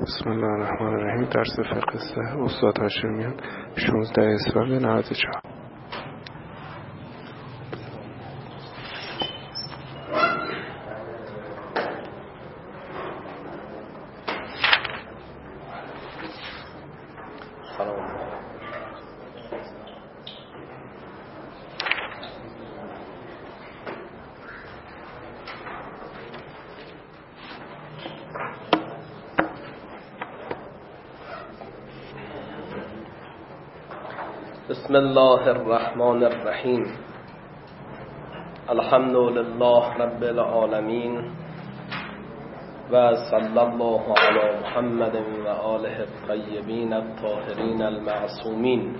بسم الله الرحمن الرحیم. درس فقه صحیح استاد هاشمیان 16 اسفند 94. بسم الله الرحمن الرحیم. الحمد لله رب العالمین و صلی الله علی محمد و آله الطیبین الطاهرین المعصومین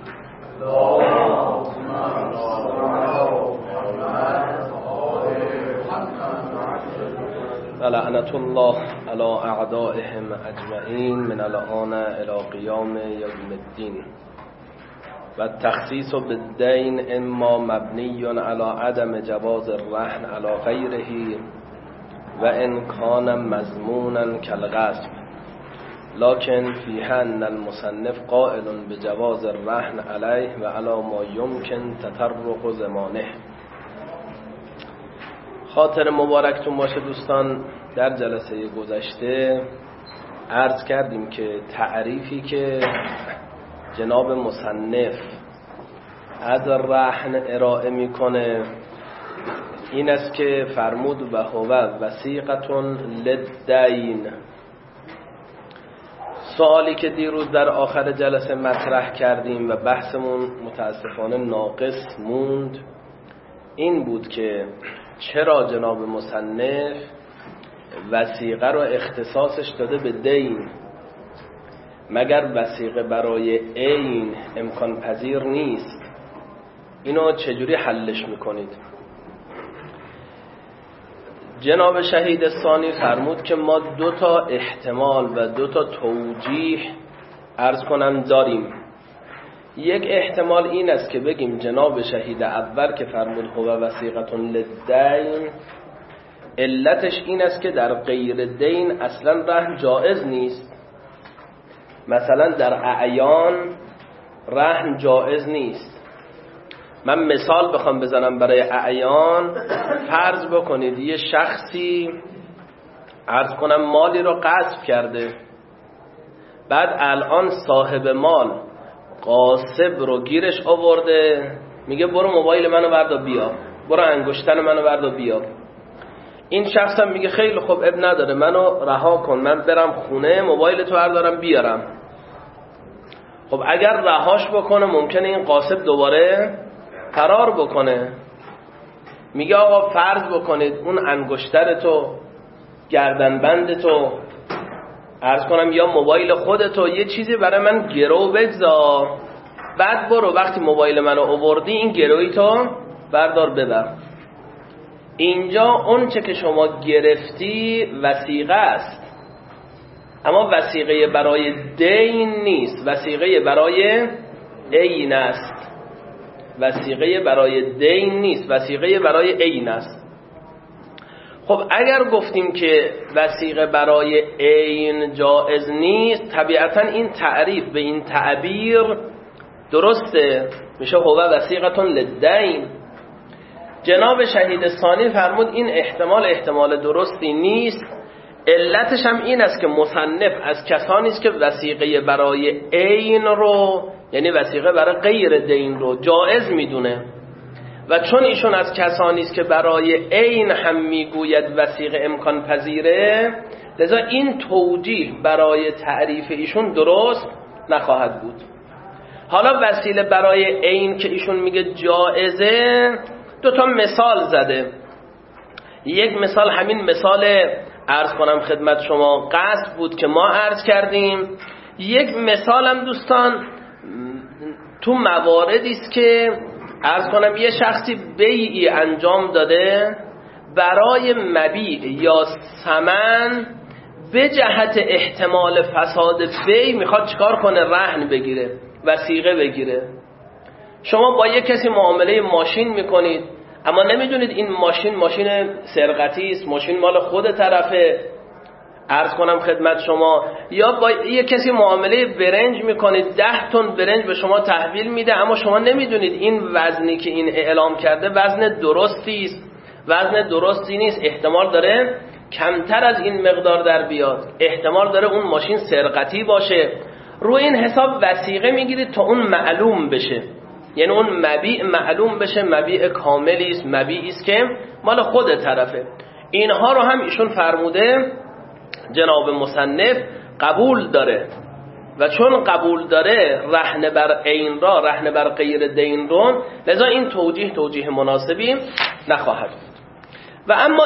و لعنة الله علی اعدائهم اجمعین من الآن الی قیام یوم الدین. و التخصیص بالدین اما مبنی علی عدم جواز الرهن علی غیره و ان کان مضمونا کالغصب، لكن فیه ان المصنف قائل بجواز الرهن علیه و علی ما یمکن تطرق زمانه. خاطر مبارکتون باشه دوستان، در جلسه گذشته عرض کردیم که تعریفی که جناب مصنف از رهن ارائه میکنه این است که فرمود و هو وثیقة للدین. سوالی که دیروز در آخر جلسه مطرح کردیم و بحثمون متاسفانه ناقص موند این بود که چرا جناب مصنف وثیقه رو اختصاصش داده به دین، مگر وثیقه برای عین امکان پذیر نیست؟ اینو چجوری حلش میکنید؟ جناب شهید ثانی فرمود که ما 2 احتمال و 2 توجیه عرض کنم داریم. یک احتمال این است که بگیم جناب شهید اول که فرمود هو وثیقة للدین، علتش این است که در غیر دین اصلا رهن جائز نیست. مثلا در اعیان رهن جائز نیست. من مثال بخوام بزنم برای اعیان، فرض بکنید یه شخصی عرض کنم مالی رو غصب کرده، بعد الان صاحب مال غاصب رو گیرش آورده میگه برو موبایل منو بردار بیا، برو انگشتر منو بردار بیا. این شخص هم میگه خیلی خوب اب نداره منو رها کن، من برم خونه موبایل تو بردارم بیارم. خب اگر رهاش بکنه ممکنه این غاصب دوباره فرار بکنه. میگه آقا فرض بکنید اون انگشتر تو، گردنبند تو، عرض کنم یا موبایل خودتو، یه چیزی برای من گرو بگذار، بعد برو وقتی موبایل منو آوردی این گروی تو بردار ببر. اینجا اون چه که شما گرفتی وثیقه است، اما وثیقه برای دین نیست، وثیقه برای عین است. وثیقه برای دین نیست، وثیقه برای عین است. خب اگر گفتیم که وثیقه برای عین جائز نیست، طبیعتا این تعریف به این تعبیر درسته، میشه هو وثیقة للدین. جناب شهید ثانی فرمود این احتمال درستی نیست. علتش هم این است که مصنف از کسانی است که وثیقه برای عین رو، یعنی وثیقه برای غیر دین رو جائز میدونه، و چون ایشون از کسانی است که برای عین هم میگوید وثیقه امکان پذیره، لذا این توجیه برای تعریف ایشون درست نخواهد بود. حالا وسیله برای عین که ایشون میگه جائزه، 2 مثال زده. یک مثال همین مثال عرض کنم خدمت شما غصب بود که ما عرض کردیم. یک مثال هم دوستان تو مواردی است که عرض کنم یه شخصی بیعی انجام داده برای مبیع یا ثمن، به جهت احتمال فساد بیع میخواد چیکار کنه؟ رهن بگیره، وثیقه بگیره. شما با یک کسی معامله ماشین میکنید، اما نمیدونید این ماشین سرقتی است، ماشین مال خود طرفه، عرض کنم خدمت شما، یا با یه کسی معامله برنج میکنید 10 تن برنج به شما تحویل میده، اما شما نمیدونید این وزنی که این اعلام کرده وزن درستی است، وزن درستی نیست، احتمال داره کمتر از این مقدار در بیاد، احتمال داره اون ماشین سرقتی باشه. روی این حساب وثیقه میگیرید تا اون معلوم بشه، یعنی اون مبیع معلوم بشه، مبیع کاملی است، مبیعی است که مال خود طرفه. اینها رو هم ایشون فرموده جناب مصنف قبول داره، و چون قبول داره رهن بر عین را رهن بر غیر دین رو، لذا این توجیه مناسبی نخواهد بود. و اما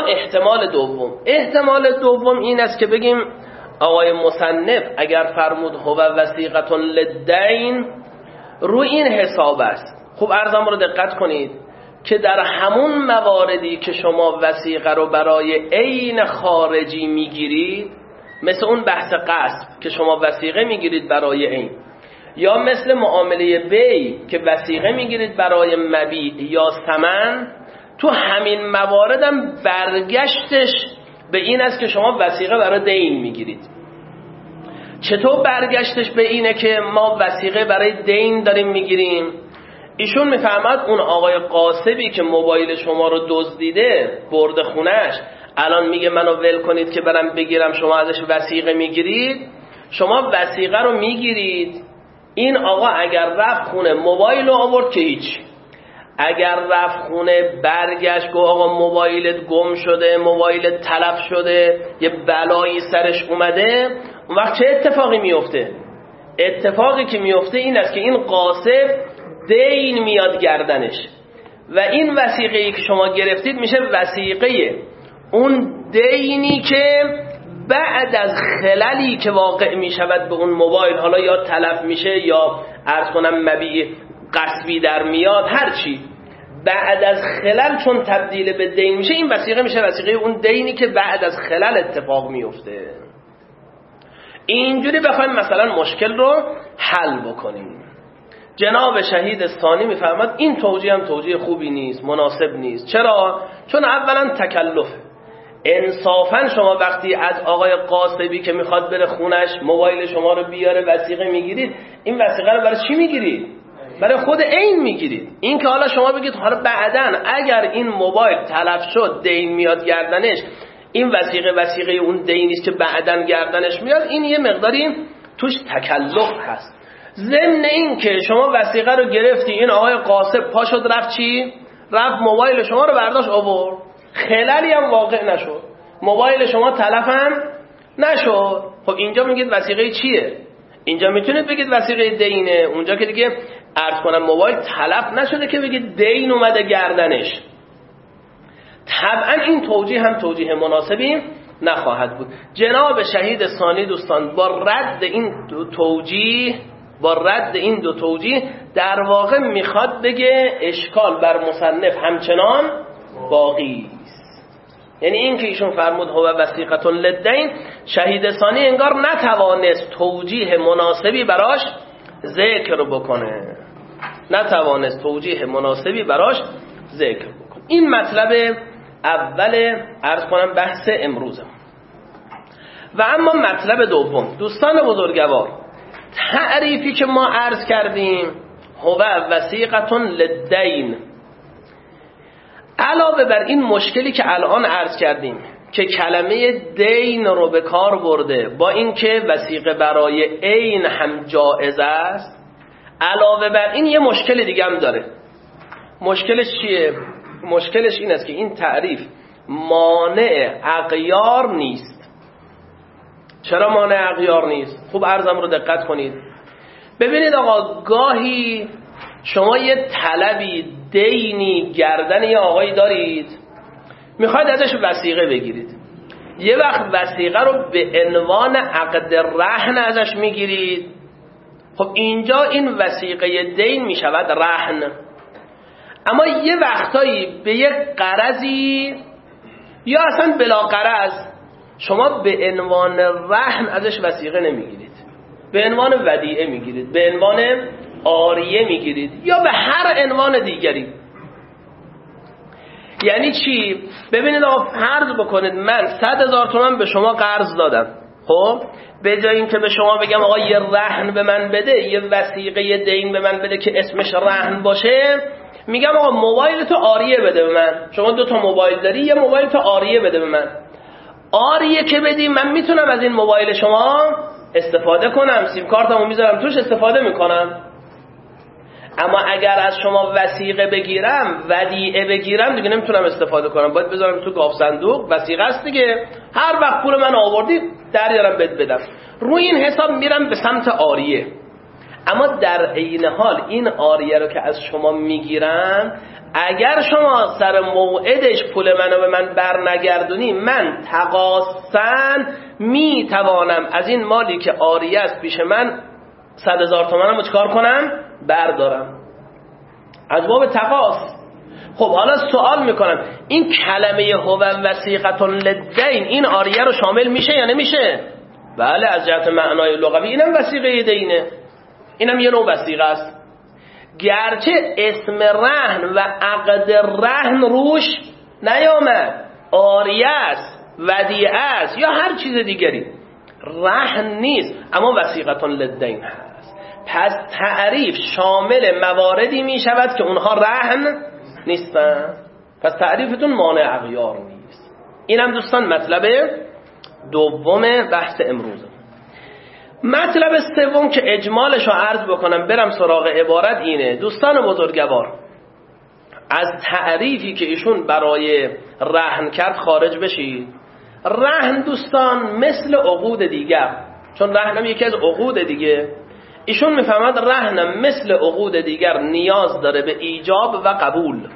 احتمال دوم این است که بگیم آقای مصنف اگر فرمود هو وثیقة للدین روی این حساب است. خوب عرضم رو دقت کنید که در همون مواردی که شما وثیقه رو برای عین خارجی میگیرید، مثل اون بحث قصب که شما وثیقه میگیرید برای عین، یا مثل معامله بی که وثیقه میگیرید برای مبیع یا ثمن، تو همین مواردم برگشتش به این است که شما وثیقه برای دین میگیرید. چطور برگشتش به اینه که ما وثیقه برای دین داریم میگیریم؟ ایشون میفهمد اون آقای قاسبی که موبایل شما رو دزدیده برده خونش، الان میگه منو ول کنید که برم بگیرم، شما ازش وثیقه میگیرید. شما وثیقه رو میگیرید، این آقا اگر رفت خونه موبایل رو آورد که هیچ، اگر رفت خونه برگشت گفت آقا موبایلت گم شده، موبایلت تلف شده، یه بلایی سرش اومده، اون وقت چه اتفاقی میفته؟ اتفاقی که میفته این است که این قاسب دین میاد گردنش، و این وثیقه‌ای که شما گرفتید میشه وثیقه اون دینی که بعد از خللی که واقع میشود به اون موبایل، حالا یا تلف میشه یا عرض کنم مبیع قصبی در میاد، هرچی بعد از خلل چون تبدیل به دین میشه، این وثیقه میشه وثیقه اون دینی که بعد از خلل اتفاق میفته. اینجوری بخوایم مثلا مشکل رو حل بکنیم. جناب شهید ثانی میفرماد این توجیه هم توجیه خوبی نیست، مناسب نیست. چرا؟ چون اولا تکلف. انصافا شما وقتی از آقای قاسبی که میخواد بره خونش موبایل شما رو بیاره وثیقه میگیرید، این وثیقه رو برای چی میگیرید؟ برای خود عین میگیرید. این که حالا شما بگید حالا بعدن اگر این موبایل تلف شد دین میاد گردنش، این وثیقه اون دینی است که بعدن گردنش میاد، این یه مقداری توش تکلف هست. ضمن این که شما وثیقه رو گرفتی، این آقای قاسب پا شد رفت چی؟ رفت موبایل شما رو برداشت آورد، خلالی هم واقع نشد، موبایل شما تلف هم نشد. خب اینجا میگید وثیقه چیه؟ اینجا میتونید بگید وثیقه دینه، اونجا که دیگه عرض کنم موبایل تلف نشده که بگید دین اومده گردنش. طبعا این توجیه هم توجیه مناسبی نخواهد بود. جناب شهید ثانی دوستان با رد این دو توجیه در واقع میخواد بگه اشکال بر مصنف همچنان باقی است. یعنی این که ایشون فرمود هو وثیقة للدین، شهید ثانی انگار نتوانست توجیه مناسبی براش ذکر بکنه، این مطلب اول عرض کنم بحث امروزم. و اما مطلب دوم دوستان بزرگوار، تعریفی که ما عرض کردیم هو وثیقة للدین، علاوه بر این مشکلی که الان عرض کردیم که کلمه دین رو به کار برده، با اینکه وثیقه برای عین هم جائز است، علاوه بر این یه مشکل دیگه هم داره. مشکلش چیه؟ مشکلش این است که این تعریف مانع اغیار نیست. چرا مانع اغیار نیست؟ خوب عرضم رو دقت کنید. ببینید آقا، گاهی شما یه طلبی دینی گردن یه آقایی دارید، میخواید ازش وثیقه بگیرید، یه وقت وثیقه رو به عنوان عقد رهن ازش میگیرید. خب اینجا این وثیقه دین میشود رهن. اما یه وقتایی به یک قرضی یا اصلا بلا قرض شما به عنوان رهن ازش وثیقه نمیگیرید، به عنوان ودیعه میگیرید، به عنوان عاریه میگیرید، یا به هر عنوان دیگری. یعنی چی؟ ببینید آقا فرض بکنید من 100,000 تومان به شما قرض دادم، خب به جای اینکه به شما بگم آقا یه رهن به من بده، یه وثیقه دین به من بده که اسمش رهن باشه، میگم آقا موبایل تو آریه بده به من. شما 2 تا موبایل داری، یه موبایل تو آریه بده به من. آریه که بدی من میتونم از این موبایل شما استفاده کنم، سیم کارتمو میذارم توش استفاده میکنم. اما اگر از شما وثیقه بگیرم، ودیعه بگیرم، دیگه نمیتونم استفاده کنم، باید بذارم تو گاف صندوق. وثیقه است دیگه، هر وقت پول من آوردی دریارم بهت بدم. روی این حساب میرم به سمت آریه. اما در عین حال این آریه رو که از شما میگیرم، اگر شما سر موعدش پول منو به من بر نگردونی، من تقاصن میتوانم از این مالی که آریه است پیش من 100,000 تومانم رو چکار کنم؟ بردارم. از باب تقاص. خب حالا سوال میکنم، این کلمه هو وثیقة للدین این آریه رو شامل میشه یا نمیشه؟ بله، از جهت معنای لغوی اینم وثیقه دینه، اینم یه نوع وثیقه است، گرچه اسم رهن و عقد رهن روش نیامد. آریه است، ودیعه است یا هر چیز دیگری، رهن نیست، اما وثیقة للدین هست. پس تعریف شامل مواردی می شود که اونها رهن نیستن. پس تعریفتون مانع اغیار نیست. اینم دوستان مطلب دوم بحث امروز. مطلب سوم که اجمالش رو عرض بکنم برم سراغ عبارت اینه. دوستان بزرگوار، از تعریفی که ایشون برای رهن کرد خارج بشید. رهن دوستان مثل عقود دیگر، چون رهن هم یکی از عقود دیگه، ایشون میفهمد رهن مثل عقود دیگر نیاز داره به ایجاب و قبول.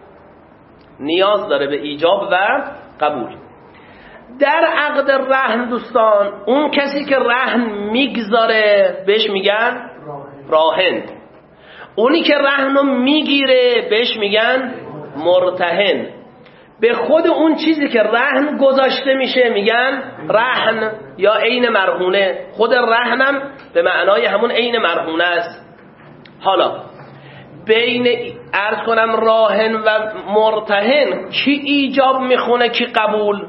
نیاز داره به ایجاب و قبول. در عقد رهن دوستان، اون کسی که رهن میگذاره بهش میگن راهن، اونی که رهن رو میگیره بهش میگن مرتهن. به خود اون چیزی که رهن گذاشته میشه میگن رهن یا عین مرهونه. خود رهنم به معنای همون عین مرهونه است. حالا بین عرض کنم راهن و مرتهن کی ایجاب میخونه کی قبول؟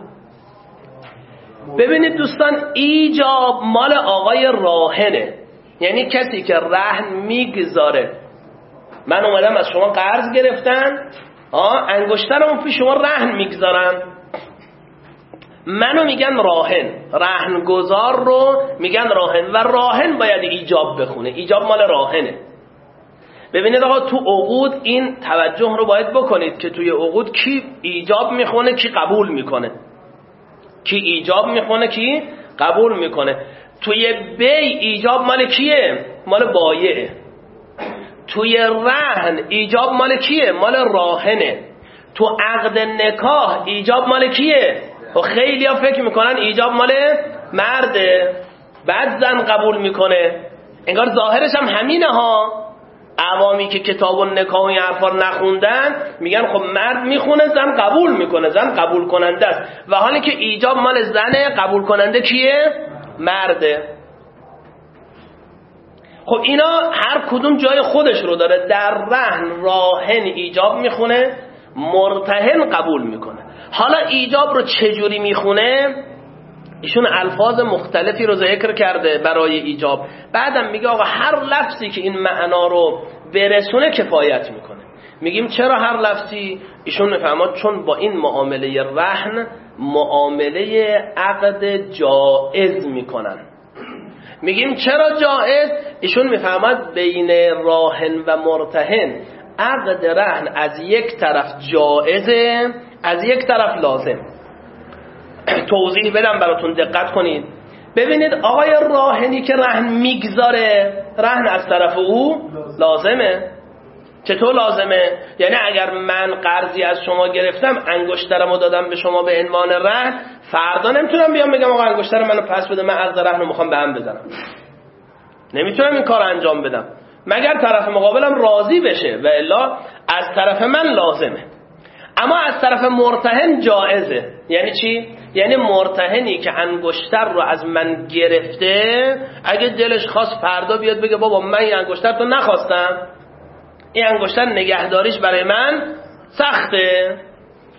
ببینید دوستان، ایجاب مال آقای راهنه، یعنی کسی که رهن میگذاره. من اومدم از شما قرض گرفتن، انگشترمو پیش شما رهن میگذارم، منو میگن راهن، رهن گذار رو میگن راهن و راهن باید ایجاب بخونه. ایجاب مال راهنه. ببینید آقا، تو عقود این توجه رو باید بکنید که توی عقود کی ایجاب میخونه کی قبول میکنه، کی ایجاب میخونه کی قبول میکنه. توی بی ایجاب مال کیه؟ مال بایعه. توی رهن ایجاب مال کیه؟ مال راهنه. تو عقد نکاح ایجاب مال کیه؟ و خیلی ها فکر میکنن ایجاب مال مرده، بعد زن قبول میکنه. انگار ظاهرش هم همینه ها. عوامی که کتاب و نکاح و این حرفا نخوندن میگن خب مرد میخونه زن قبول میکنه، زن قبول کننده است، و حالی که ایجاب مال زنه، قبول کننده کیه؟ مرده. خب اینا هر کدوم جای خودش رو داره. در رهن راهن ایجاب میخونه، مرتهن قبول میکنه. حالا ایجاب رو چجوری میخونه؟ ایشون الفاظ مختلفی رو ذکر کرده برای ایجاب. بعدم میگه آقا هر لفظی که این معنا رو برسونه کفایت میکنه. میگیم چرا هر لفظی؟ ایشون میفهمد چون با این معامله رهن معامله عقد جائز میکنن. میگیم چرا جائز؟ ایشون میفهمد بین راهن و مرتهن عقد رهن از یک طرف جائزه، از یک طرف لازم. توضیح بدم براتون، دقت کنید. ببینید آقای راهنی که رهن میگذاره، رهن از طرف او لازمه. چطور لازمه؟ یعنی اگر من قرضی از شما گرفتم، انگشترمو دادم به شما به عنوان رهن، فردا نمیتونم بیام بگم آقا انگشتر منو پس بده، من عقد رهن رو میخوام به هم بزنم. نمیتونم این کار انجام بدم مگر طرف مقابلم راضی بشه، و الا از طرف من لازمه. اما از طرف مرتهن جائزه. یعنی چی؟ یعنی مرتهنی که انگشتر رو از من گرفته، اگه دلش خواست فردا بیاد بگه بابا من این انگشتر تو نخواستم، این انگشتر نگهداریش برای من سخته،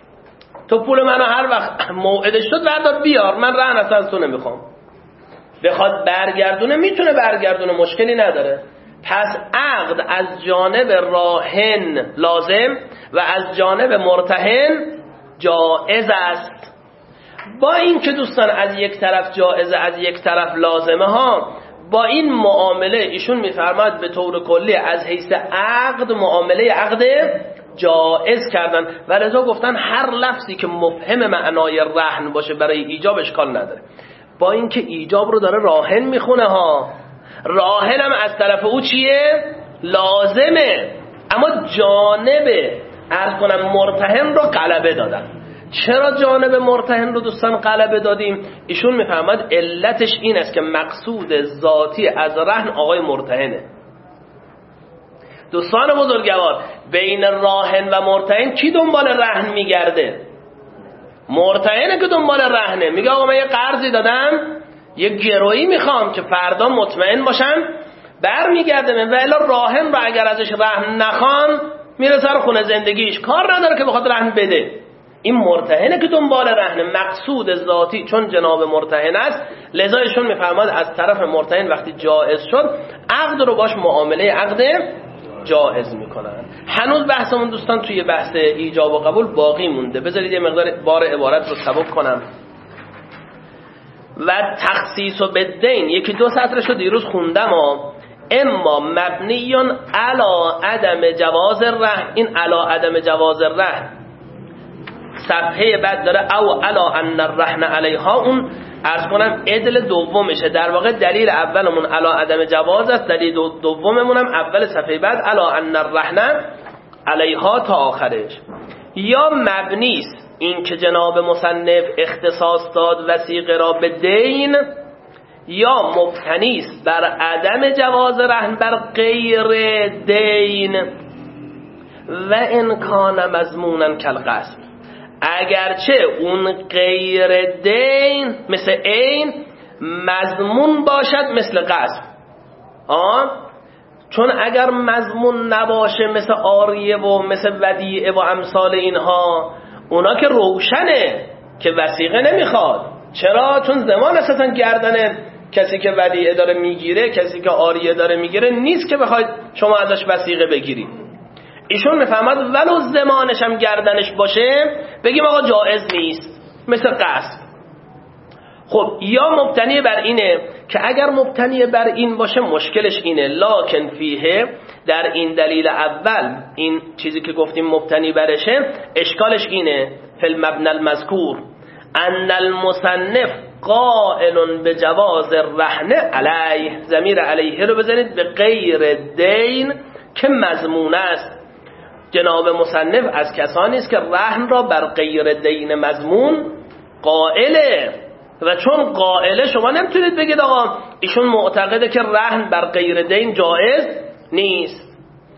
تو پول منو هر وقت موعدش شد بردار بیار، من رهن اصلا از تو نمیخوام. بخواد برگردونه میتونه برگردونه، مشکلی نداره. پس عقد از جانب راهن لازم و از جانب مرتهن جائز است. با این که دوستان از یک طرف جائزه از یک طرف لازمه ها، با این معامله ایشون میفرماد به طور کلی از حیث عقد معامله عقد جائز کردن و لذا گفتن هر لفظی که مفهم معنای رهن باشه برای ایجاب اشکال نداره. با اینکه ایجاب رو داره راهن میخونه ها، راهن هم از طرف او چیه؟ لازمه، اما جانب عرض کنم مرتهن رو غلبه دادن. چرا جانب مرتهن رو دوستان غلبه دادیم؟ ایشون میفهمد علتش این است که مقصود ذاتی از رهن آقای مرتهنه. دوستان بزرگوار، بین راهن و مرتهن کی دنبال رهن میگرده؟ مرتهنه که دنبال رهنه. میگه آقا من یه قرضی دادم، یه گرویی میخوام که فردا مطمئن باشم برمیگرده من، و الا راهن رو اگر ازش رهن نخوان میره سر خونه زندگیش، کار نداره که بخواد رهن بده. این مرتهنه که دنبال رهنه، مقصود ذاتی چون جناب مرتهن است، لذا ایشون میفرماد از طرف مرتهن وقتی جائز شد عقد رو باش معامله عقد جائز میکنن. هنوز بحثمون دوستان توی بحث ایجاب و قبول باقی مونده، بذارید یه مقدار بار عبارت رو سبک کنم. و تخصیص و بدین یکی دو سطرش رو دیروز خوندم اما مبنیون علا عدم جواز رهن. این علا عدم جواز رهن صفحه بعد داره او علا ان الرهن علیها، اون عرض کنم عدل دومشه. در واقع دلیل اولمون علا عدم جواز است، دلیل دوممون هم اول صفحه بعد علا ان الرهن علیها تا آخرش. یا مبنیست این که جناب مصنف اختصاص داد وثیقه را به دین، یا مبتنیست بر عدم جواز رهن بر غیر دین و امکان مضمونا کالقسم. اگرچه اون غیر دین مثل عین مضمون باشد مثل قسم. چون اگر مضمون نباشه مثل عاریه و مثل ودیعه و امثال اینها، اونا که روشنه که وثیقه نمیخواد. چرا؟ چون زمان اساسا گردن کسی که ودیعه داره میگیره، کسی که عاریه داره میگیره نیست که بخواید شما ازش وثیقه بگیرید. ایشون میفهمد ولو زمانش هم گردنش باشه بگیم آقا جائز نیست مثل قسم. خب یا مبتنی بر اینه که اگر مبتنی بر این باشه مشکلش اینه، لکن فیه در این دلیل اول این چیزی که گفتیم مبتنی برشه اشکالش اینه فی المبنى المذکور ان المصنف قائل به جواز الرهن علیه. ضمیر علیه رو بزنید به غیر دین که مضمون است. جناب مصنف از کسانی است که رهن را بر غیر دین مضمون قائله، و چون قائله شما نمیتونید بگید آقا ایشون معتقده که رهن بر غیر دین جائز نیست.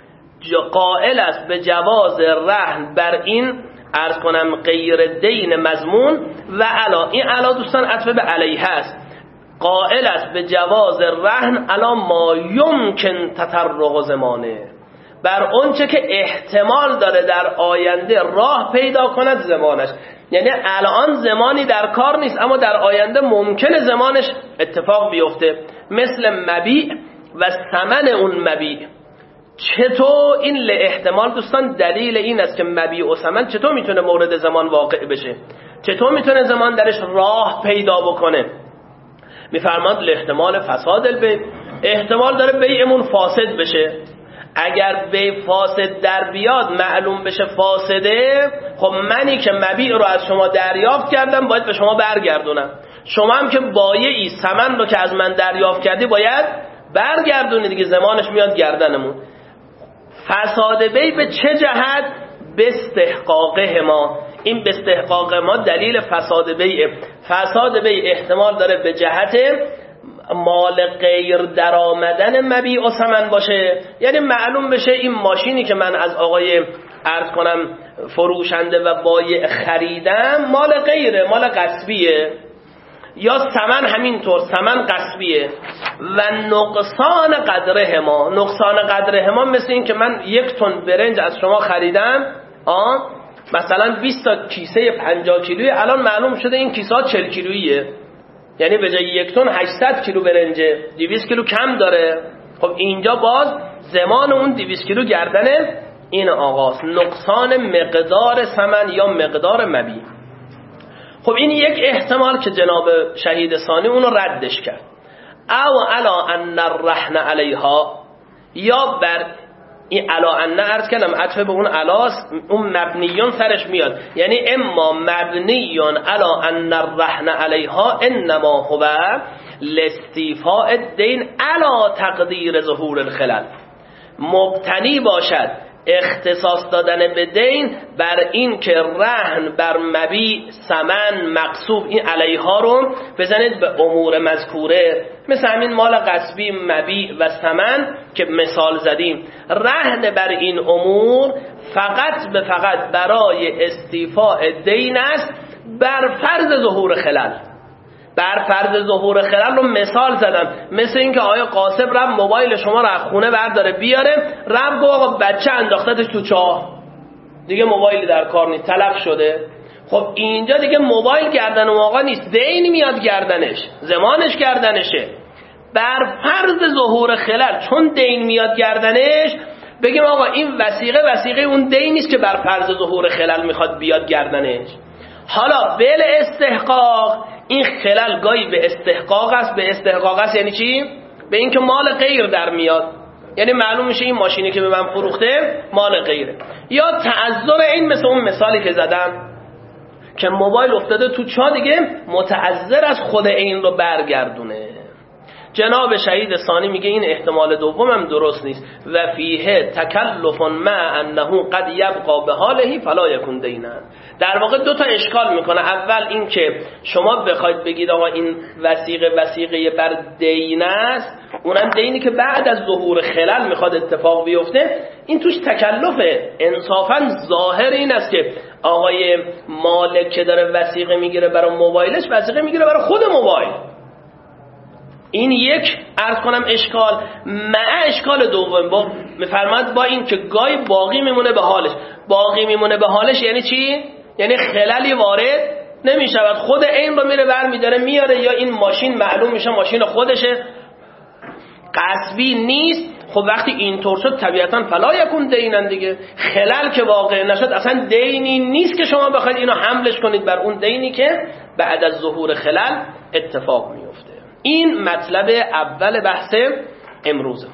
قائل است به جواز رهن بر این عرض کنم غیر دین مضمون و علا. این علا دوستان عطف به علیه است. قائل است به جواز رهن علا ما یمکن تطرق زمانه، بر اونچه که احتمال داره در آینده راه پیدا کند زمانش. یعنی الان زمانی در کار نیست اما در آینده ممکنه زمانش اتفاق بیفته، مثل مبیع و ثمن اون مبیع. چطور این لاحتمال دوستان دلیل این است که مبیع و ثمن چطور میتونه مورد زمان واقع بشه، چطور میتونه زمان درش راه پیدا بکنه. میفرماد لاحتمال فساد البیع، احتمال داره بیعمون فاسد بشه. اگر بیع فاسد در بیاد معلوم بشه فاسده، خب منی که مبیع رو از شما دریافت کردم باید به شما برگردونم. شما هم که بایعی ثمن رو که از من دریافت کردی باید برگردونی دیگه، زمانش میاد گردنمون. فساد بیع به چه جهت؟ به استحقاقه ما. این به استحقاق ما دلیل فساد بیع. فساد بیع احتمال داره به جهت مال غیر در آمدن مبیع و ثمن باشه، یعنی معلوم بشه این ماشینی که من از آقای عرض کنم فروشنده و بایع خریدم مال غیره، مال غصبیه، یا ثمن همینطور ثمن غصبیه. و نقصان قدره ما، نقصان قدره ما مثل این که من 1 تن برنج از شما خریدم مثلا 20 تا کیسه 50 کیلویی الان معلوم شده این کیسه ها 40 کیلوییه، یعنی به جای 1 تن 800 کیلو برنج 200 کیلو کم داره. خب اینجا باز زمان اون 200 کیلو گردن این آقاست، نقصان مقدار ثمن یا مقدار مبیع. خب این یک احتمال که جناب شهید ثانی اونو ردش کرد. او علا ان الرهن علیها، یا بر این علا ان عرض کنم عطفه به اون علاست، اون مبنیون سرش میاد، یعنی اما مبنیون علا ان الرهن علیها انما هو لاستیفاء الدین علا تقدیر ظهور الخلل، مبتنی باشد اختصاص دادن به دین بر این که رهن بر مبیع ثمن مقصوب این علیها رو بزنید به امور مذکوره، مثل همین مال غصبی مبیع و ثمن که مثال زدیم. رهن بر این امور فقط به فقط برای استیفاء دین است بر فرض ظهور خلل. بر فرض ظهور خلل رو مثال زدم، مثل اینکه آقای قاسم رفت موبایل شما رو از خونه برداره بیاره، رفت گفت آقا بچه انداختتش تو چاه، دیگه موبایلی در کار نیست، تلف شده. خب اینجا دیگه موبایل گردن اون آقا نیست، دین میاد گردنش، زمانش گردنشه. بر فرض ظهور خلل چون دین میاد گردنش، بگیم آقا این وثیقه اون دین نیست که بر فرض ظهور خلل میخواد بیاد گردنش. حالا بل استحقاق، این خلل گاهی به استحقاق است. به استحقاق است یعنی چی؟ به اینکه مال غیر در میاد، یعنی معلوم میشه این ماشینی که به من فروخته مال غیره. یا تعذر این، مثل اون مثالی که زدم که موبایل افتاده تو چاه، دیگه متعذر از خود این رو برگردونه. جناب شهید ثانی میگه این احتمال دوم هم درست نیست. و فیه تکلف مع انه قد یبقى به حاله فلا یکون دینا. در واقع دو تا اشکال میکنه. اول این که شما بخواید بگید آقا این وثیقه بر دین است، اونم دینی که بعد از ظهور خلل میخواد اتفاق بیفته، این توش تکلفه. انصافا ظاهر این است که آقای مالک که داره وثیقه میگیره برای موبایلش، وثیقه میگیره برای خود موبایل. این یک عرض کنم اشکال. مع اشکال دوم با میفرماد با این که گاهی باقی میمونه به حالش. باقی میمونه به حالش یعنی چی؟ یعنی خللی وارد نمیشود، خود این رو میره برمیداره میاره، یا این ماشین معلوم میشه ماشین خودشه، غصبی نیست. خب وقتی اینطور شد طبیعتا فلا یکون دینن دیگه. خلل که واقع نشد اصلا دینی نیست که شما بخواید اینو حملش کنید بر اون دینی که بعد از ظهور خلل اتفاق میفته. این مطلب اول بحث امروز.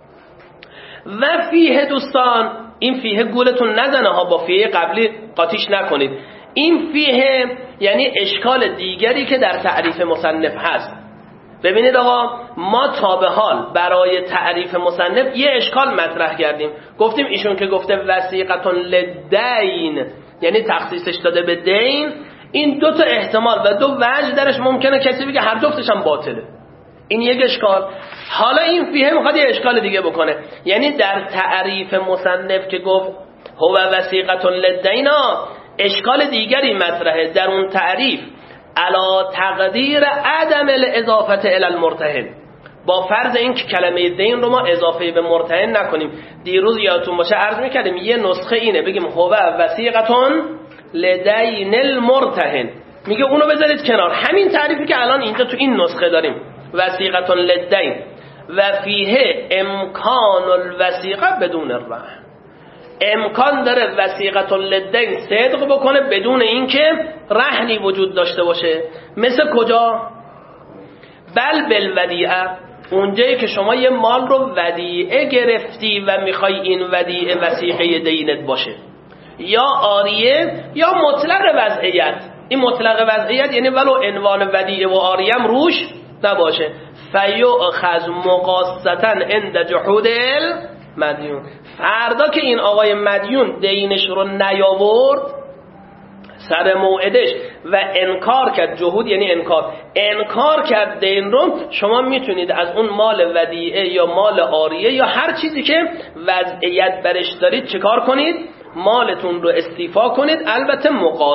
و فیه دوستان، این فیه گولتون نزنه ها، با فیه قبلی قاطیش نکنید. این فیه یعنی اشکال دیگری که در تعریف مصنف هست. ببینید آقا، ما تا به حال برای تعریف مصنف یه اشکال مطرح کردیم. گفتیم ایشون که گفته وثیقة للدین یعنی تخصیصش داده به دین، این دو تا احتمال و دو وجه درش ممکنه کسی بگه هر جفتش هم باطله. این یک اشکال. حالا این فیه میخواد یه اشکال دیگه بکنه، یعنی در تعریف مصنف که گفت هو وثیقة للدین، اشکال دیگری مطرحه در اون تعریف، علا تقدیر عدم الاضافه الی المرتهن، با فرض این که کلمه دین رو ما اضافه به مرتهن نکنیم. دیروز یادتون باشه عرض میکردیم یه نسخه اینه، بگیم هو وثیقة لدین المرتهن، میگه اونو بذارید کنار. همین تعریفی که الان اینجا تو این نسخه داریم، وثیقة للدین و فیه امکان الوثیقه بدون الرهن، امکان داره وثیقة للدین صدق بکنه بدون اینکه رهنی وجود داشته باشه. مثل کجا؟ بل بالودیعه، اونجایی که شما یه مال رو ودیعه گرفتی و میخوای این ودیعه وثیقه دینت باشه، یا عاریه یا مطلق وضعیت. این مطلق وضعیت یعنی ولو عنوان ودیعه و عاریه هم روش نباشه. فیؤخذ مقاصتا عند جحود المدیون، فردا که این آقای مدیون دینش رو نیاورد سر موعدش و انکار کرد، جهود یعنی انکار کرد دین رو، شما میتونید از اون مال ودیعه یا مال عاریه یا هر چیزی که وضعیت برش دارید چیکار کنید؟ مالتون رو استیفا کنید. البته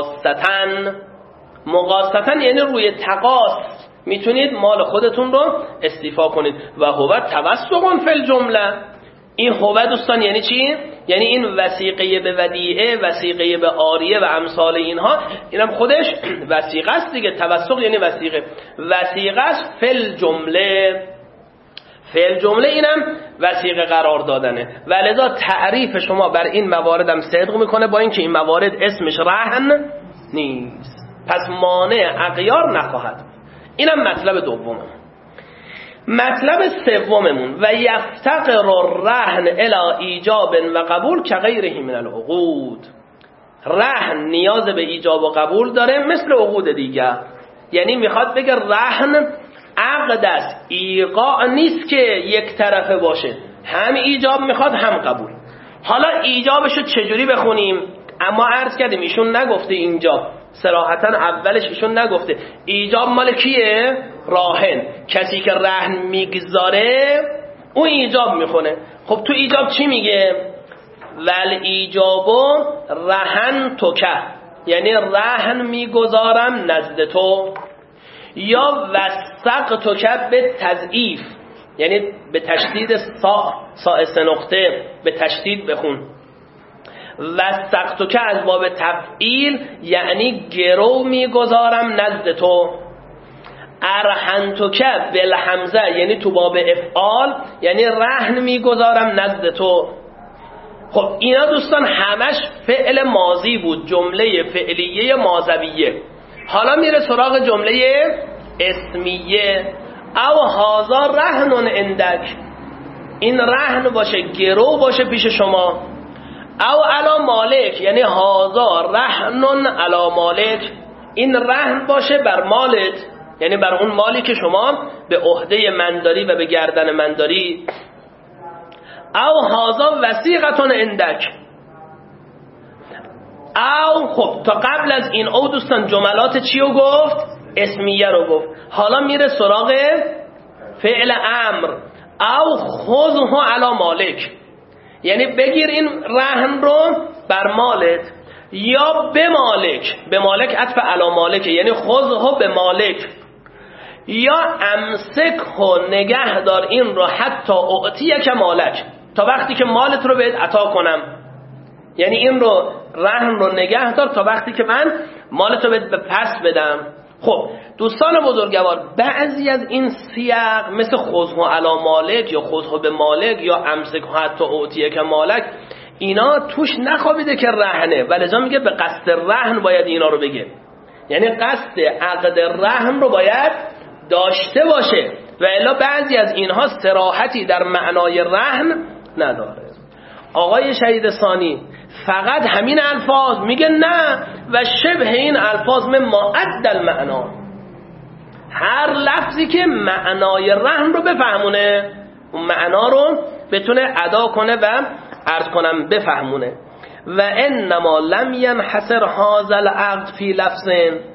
مقاصتن یعنی روی تقاص میتونید مال خودتون رو استیفا کنید. و هو توسق فی الجمله، این هو دوستان یعنی چی؟ یعنی این وثیقه به ودیعه، وثیقه به عاریه و امثال اینها، اینم خودش وثیقه است دیگه. توثق یعنی وثیقه، وثیقه است فل جمله، فعل جمله اینم وثیقه قرار دادنه. ولذا تعریف شما بر این موارد هم صدق میکنه، با اینکه این موارد اسمش رهن نیست، پس مانع اغیار نخواهد. اینم مطلب دوممون. مطلب سوممون و یفتقر الرهن الی ایجاب و قبول کغیره من العقود. رهن نیاز به ایجاب و قبول داره مثل عقود دیگر. یعنی میخواد بگه رهن عقد است، ایقاع نیست که یک طرفه باشه، هم ایجاب میخواد هم قبول. حالا ایجابشو چجوری بخونیم؟ اما عرض کردیم ایشون نگفته اینجا صراحتا، اولش ایشون نگفته ایجاب مال کیه؟ راهن. کسی که رهن میگذاره اون ایجاب میخونه. خب تو ایجاب چی میگه؟ ول ایجابو رهن تو که، یعنی رهن میگذارم نزد تو. یا وثق تو که به تضعیف، یعنی به تشدید سا سه نقطه به تشدید بخون. وثق تو که از باب تفعیل یعنی گرو میگذارم نزد تو. ارهن تو که بالحمزه یعنی تو باب افعال یعنی رهن میگذارم نزد تو. خب اینا دوستان همش فعل ماضی بود، جمله فعلیه ماضویه. حالا میره سراغ جمله اسمیه. او هازا رهنون اندک، این رهن باشه، گرو باشه پیش شما. او علا مالک یعنی هازا رهنون علا مالک، این رهن باشه بر مالت، یعنی بر اون مالی که شما به عهده من داری و به گردن من داری. او هازا وثیقتون اندک. او خب تا قبل از این او دوستان جملات چی رو گفت؟ اسمیه رو گفت. حالا میره سراغ فعل امر. او خذه علی مالک، یعنی بگیر این رهن رو بر مالت. یا به مالک، به مالک عطف علی مالک یعنی خذه به مالک. یا امسک و نگه دار این رو حتی اعطیه که مالک، تا وقتی که مالت رو بهت عطا کنم. یعنی این رو رهن رو نگه دار تا وقتی که من مالت رو بهت پس بدم. خب دوستان بزرگوار، بعضی از این سیاق مثل خذه علی مالک یا خذه به مالک یا امسک حتی اعطیه که مالک، اینا توش نخوابیده که رهنه، ولذا میگه به قصد رهن باید اینا رو بگه. یعنی قصد عقد رهن رو باید داشته باشه، و الا بعضی از اینها صراحتی در معنای رهن نداره. آقای شهید ثانی فقط همین الفاظ میگه نه و شبه این الفاظ من ما عدل معنا، هر لفظی که معنای رهن رو بفهمونه، اون معنا رو بتونه ادا کنه و عرض کنم بفهمونه. و انما لم ينحصر هذا العقد فی لفظ،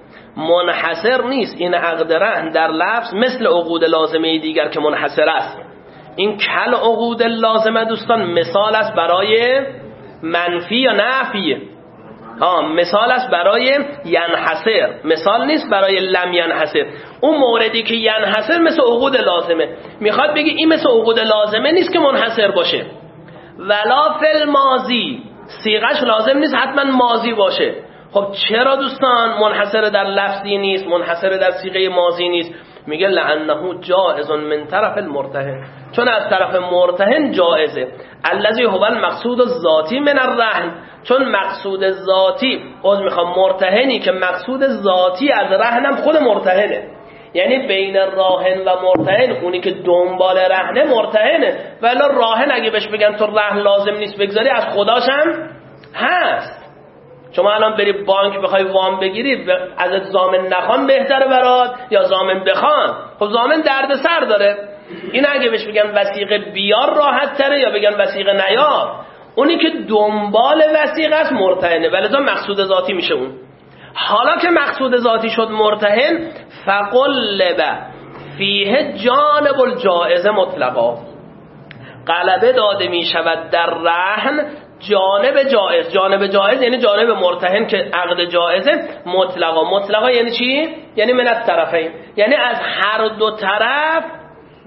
منحصر نیست این عقد رهن در لفظ مثل عقود لازمه دیگر که منحصر است. این کل عقود لازمه دوستان مثال است برای منفی یا نفی، مثال است برای ینحصر، مثال نیست برای لم ینحصر. اون موردی که ینحصر مثل عقود لازمه، میخواد بگی این مثل عقود لازمه نیست که منحصر باشه. ولا فی الماضی، صیغش لازم نیست حتما ماضی باشه. خب چرا دوستان منحصر در لفظی نیست، منحصر در صیغه ماضی نیست؟ میگه لعنه جائز من طرف المرتهن، چون از طرف مرتهن جائزه. الذی هو المقصود الذاتی من الرهن، چون مقصود ذاتی مرتهنی که مقصود ذاتی از رهنم خود مرتهنه. یعنی بین راهن و مرتهن اونی که دنبال رهنه مرتهنه، ولی راهن اگه بهش بگن تو رهن لازم نیست بگذاری از خداشم هست. شما الان بری بانک بخوای وام بگیری ازت ضامن نخوان بهتره برات یا ضامن بخوان؟ خب ضامن درد سر داره. این اگه بهش بگن وثیقه بیار راحت تره یا بگن وثیقه نیار؟ اونی که دنبال وثیقه است مرتهنه، ولذا مقصود ذاتی میشه اون. حالا که مقصود ذاتی شد مرتهن، فقلب فیه جانب الجائز مطلقا، غلبه داده می شود در رهن جانب جائز. جانب جائز یعنی جانب مرتهن که عقد جائزه مطلقا. مطلقا یعنی چی؟ یعنی من الطرفین، یعنی از هر دو طرف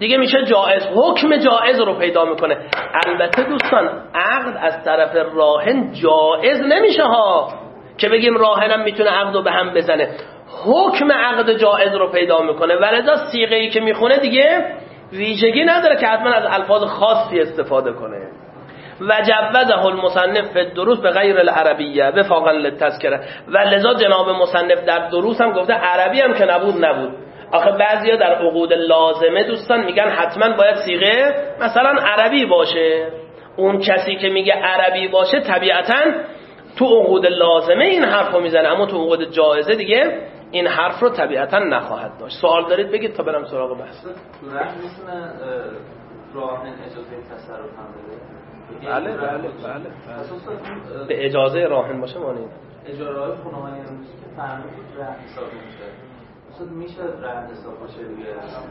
دیگه میشه جائز، حکم جائز رو پیدا میکنه. البته دوستان عقد از طرف راهن جائز نمیشه ها، که بگیم راهنم میتونه عقد رو به هم بزنه. حکم عقد جائز رو پیدا میکنه، ولذا صیغه‌ای که میخونه دیگه ویژگی نداره که حتما از الفاظ خاصی استفاده کنه. و جوزه المصنف فی الدروس به غیر العربیه وفاقا للتذکره. و لذا جناب مصنف در دروس هم گفته عربی هم که نبود. آخه بعضیا در عقود لازمه دوستان میگن حتما باید صیغه مثلا عربی باشه. اون کسی که میگه عربی باشه طبیعتاً تو عقود لازمه این حرف رو میزنه، اما تو عقود جایزه دیگه این حرف رو طبیعتاً نخواهد داشت. سوال دارید بگید تا برم سراغ بحث. تو راه میتونه راهن اجازه تصرف هم بده؟ بله. به اجازه راهن باشه معنی اجاره های خانوانی امروزی که فرمود رهن حساب نمیشه، میشه رهن حساب باشه دیگه.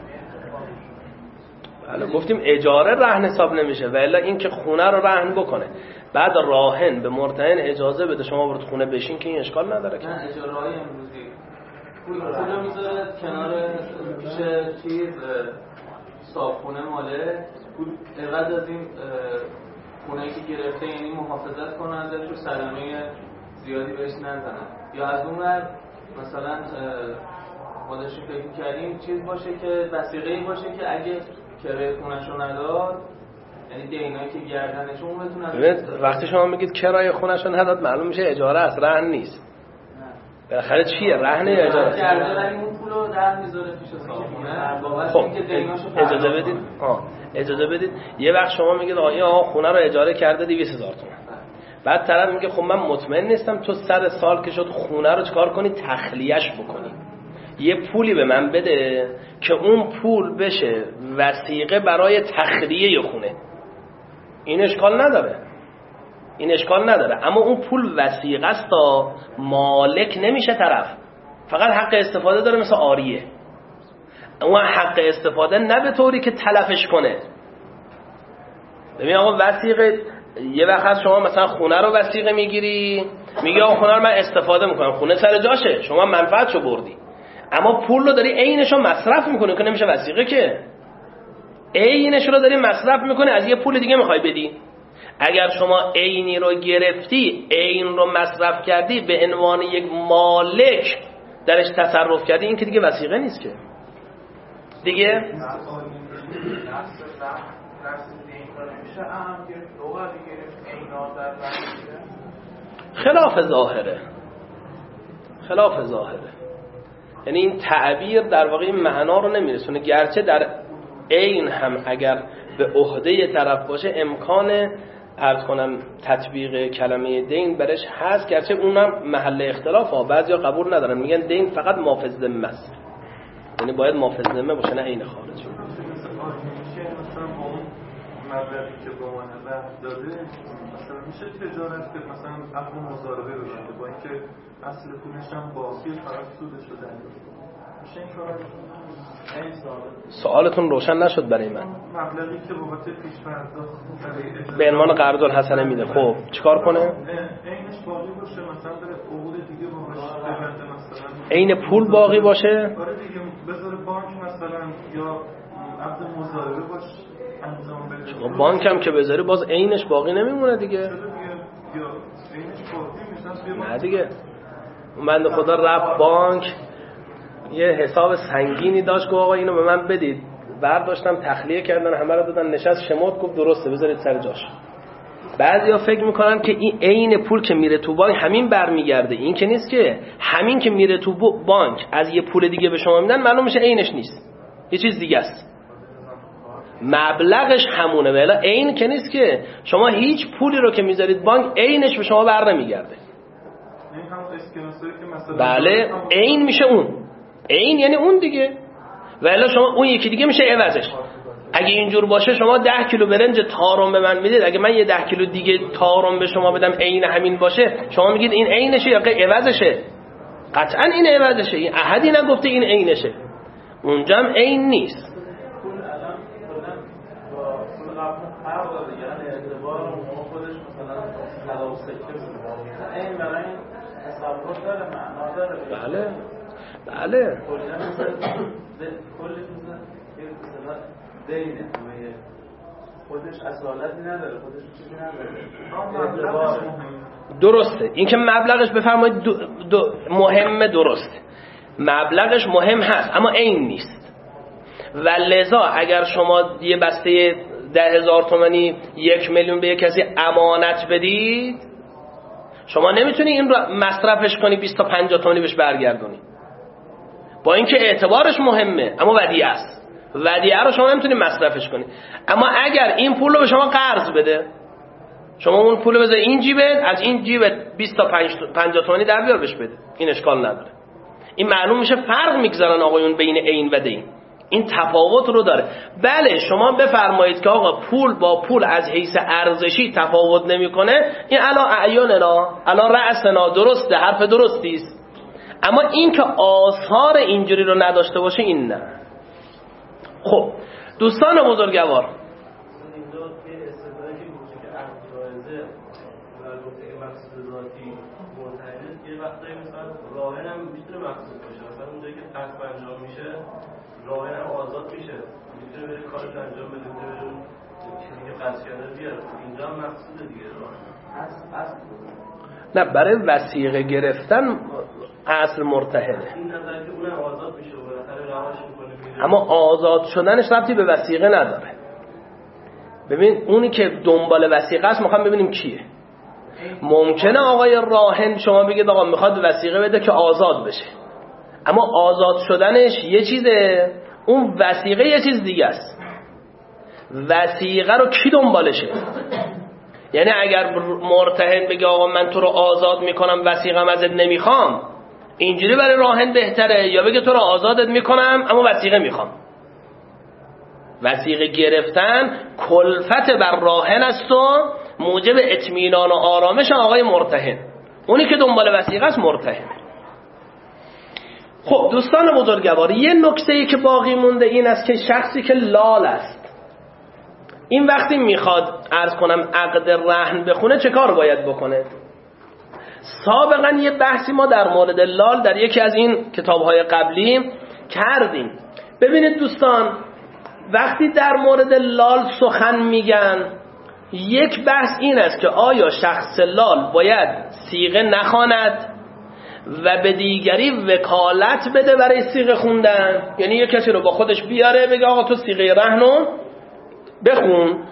بله گفتیم اجاره رهن حساب نمیشه، ولی این که خونه رو رهن بکنه بعد راهن به مرتهن اجازه بده شما برید خونه بشین که این اشکال نداره. که نه اجاره های امروزی پول کجا میذاره کنار پیش چیز صاحبخونه ماله، پول اقدر از این خونه‌ای که گرفته یعنی محافظت کنه ازش و صدمه زیادی بهش نزنن. یا از اون ور مثلا خودشون فکر کردیم چیز باشه که وثیقه‌ای باشه که اگه کرایه خونه‌شو نداد، یعنی دینایی که گردنش اون بتونه. وقتی شما میگید کرایه خونه‌شو نداد معلوم میشه اجاره است، رهن نیست. بالاخره چیه؟ رهن یا اجاره است؟ ولی اون پولو رهن میذاره پیش صاحبخونه بابت اینکه دیناشو اجازه بدید. اجازه بدید. یه وقت شما میگید آقا خونه رو اجاره کرده 200,000 تومان. بعد طرف میگه خب من مطمئن نیستم، تو 100 سال که شد خونه رو چیکار کنی؟ تخلیه‌اش بکنی. یه پولی به من بده که اون پول بشه وثیقه برای تخلیه خونه. این اشکال نداره. اما اون پول وثیقه است تا مالک نمیشه طرف، فقط حق استفاده داره مثل عاریه. اون حق استفاده نه به طوری که تلفش کنه. ببین آقا وثیقه یه وقت شما مثلا خونه رو وثیقه میگیری، میگی آقا خونه رو من استفاده میکنم، خونه سر جاشه، شما منفعتشو بردی، اما پول رو داری عینشو مصرف میکنی که نمیشه وثیقه که. عینش رو داری مصرف میکنی از یه پول دیگه میخوای بدی. اگر شما عینی رو گرفتی، عین رو مصرف کردی، به عنوان یک مالک درش تصرف کردی، این که دیگه وثیقه نیست که دیگه. خلاف ظاهره. یعنی این تعبیر در واقع این معنا رو نمیرسونه، گرچه در عین هم اگر به عهده طرف باشه امکان عرض کنم تطبیق کلمه دین برش هست، گرچه اونم محل اختلاف ها. بعضیا قبول ندارن، میگن دین فقط مافز ذمه است، یعنی باید مافز ذمه باشه نه عین خارجی. مثلا با اون مبلغی که با من رهن داده مثلا میشه تجارت که مثلا عقد مضاربه ببنده با اینکه اصل پولش هم باقی فقط سودش رو دریافت کنه. میشه این کار؟ سوالتون روشن نشد برای من. مبلغی که بابت پیش پرداخت به عنوان قرض الحسنه میده، خب چیکار کنه؟ عینش باقی باشه، مثلا بره عقود دیگه باشه ببنده، مثلا عین پول باقی باشه. آره دیگه بذاره بانک مثلا یا عقد مضاربه باشه انجام بده. بانک هم که بذاری باز عینش باقی نمیمونه دیگه. یا عینش باقی میشه نه دیگه. اون بنده خدا رفت بانک یه حساب سنگینی داشت، گفت آقا اینو به من بدید، برداشتم تخلیه کردن همه رو دادن، نشست شمرد گفت درسته بذارید سر جاش. بعضیا فکر میکنن که این عین پول که میره تو بانک همین برمیگرده، این که نیست که. همین که میره تو بانک از یه پول دیگه به شما میدن معلوم میشه عینش نیست، یه چیز دیگه است، مبلغش همونه. ولی عین که نیست که. شما هیچ پولی رو که میذارید بانک عینش به شما بر نمیگرده. بله عین میشه اون. عین یعنی اون دیگه. ولی شما اون یکی دیگه میشه عوضش. اگه اینجور باشه شما 10 کیلو برنج تارم به من میدید، اگه من یه 10 کیلو دیگه تارم به شما بدم عین همین باشه، شما میگید این عینشه یا عوضشه؟ قطعا این عوضشه. این احدی نگفته این عینشه، اونجا هم عین نیست. بله دینه، خودش اصالتی نداره، خودش چیزی نداره. درسته، این که مبلغش بفرمایید مهمه، درسته، مبلغش مهم هست اما عین نیست. و لذا اگر شما یه بسته 10,000 تومانی 1,000,000 به یک کسی امانت بدید، شما نمیتونی این رو مصرفش کنی 20 تا 50 تومانی بهش برگردونی، با اینکه اعتبارش مهمه اما ودیعه است. ودیعه رو شما نمیتونی مصرفش کنی. اما اگر این پول رو به شما قرض بده، شما اون پول رو بذار این جیبت، از این جیبت 20 تا 50 تومانی در بیار بهش بده، این اشکال نداره. این معلوم میشه فرق میگذارن آقایون بین عین و دین، این تفاوت رو داره. بله شما بفرمایید که آقا پول با پول از حیث ارزشی تفاوت نمیکنه، این علا اعیاننا علا رأسنا، درسته، حرف درستی است. اما این که آثار اینجوری رو نداشته باشه این نه. خب دوستان بزرگوار، وقتی مثلا راهن هم میتونه مقصود باشه، مثلا اونجایی که قصد انجام میشه راهن هم آزاد میشه، میتونه بره کارش انجام بده، میتونه بره چیزی که قصد کرده بیاره، اینجا هم مقصود دیگه راهن. نه برای وثیقه گرفتن اصل مرتهنه، این نظر که اونم آزاد میشه و بالاخره رهاش میکنه، اما آزاد شدنش ربطی به وثیقه نداره. ببین اونی که دنبال وثیقه است میخوام ببینیم کیه. ممکنه آقای راهن شما بگید آقا میخواد وثیقه بده که آزاد بشه، اما آزاد شدنش یه چیزه، اون وثیقه یه چیز دیگه است. وثیقه رو کی دنبالشه؟ یعنی اگر مرتهن بگه آقا من تو رو آزاد میکنم وثیقه‌ام ازت نمیخوام، اینجوری برای راهن بهتره، یا بگه تو رو آزادت میکنم اما وثیقه میخوام. وثیقه گرفتن کلفت بر راهن است و موجب اطمینان و آرامش آقای مرتهن، اونی که دنبال وثیقه است مرتهن. خب دوستان بزرگوار، یه نکته‌ای که باقی مونده این است که شخصی که لال است، این وقتی میخواد عرض کنم عقد رهن بخونه چه کار باید بکنه؟ سابقا یه بحثی ما در مورد لال در یکی از این کتاب‌های قبلی کردیم. ببینید دوستان، وقتی در مورد لال سخن میگن، یک بحث این است که آیا شخص لال باید صیغه نخواند و به دیگری وکالت بده برای صیغه خوندن، یعنی یک کسی رو با خودش بیاره بگه آقا تو صیغه رهنو بخون،